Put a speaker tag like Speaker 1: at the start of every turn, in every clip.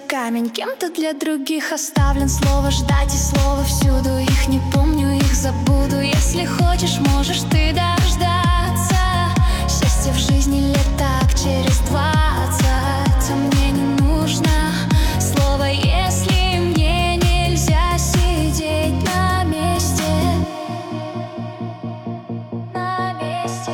Speaker 1: камень, кем-то для других оставлен. Слово ждать и слово всюду, их не помню, их забуду. Если хочешь, можешь ты дождаться. Счастье в жизни лет так через 20, а мне не нужно слово, если мне нельзя сидеть на месте. На месте.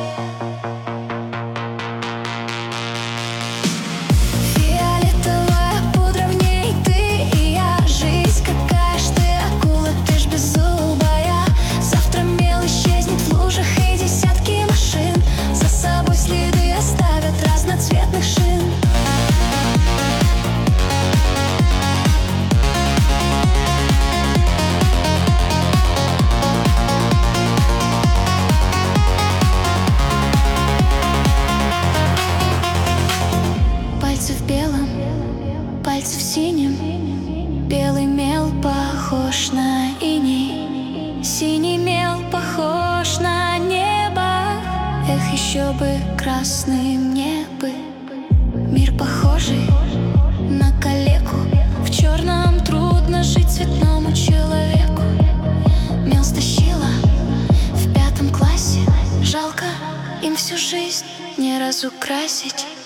Speaker 1: Фиолетовая пудра, в ней ты и я. Жизнь какая ж ты, акула, ты ж беззубая. Завтра мел исчезнет в лужах, и десятки машин за собой следы оставят разноцветных шин. Пальцы в белом, пальцы в синем. Белый мел похож на иней, синий мел похож на небо. Эх, еще бы красным небо. Мир похожий на калеку, в черном трудно жить цветному человеку. Мел стащила в 5 классе, жалко им всю жизнь не разукрасить.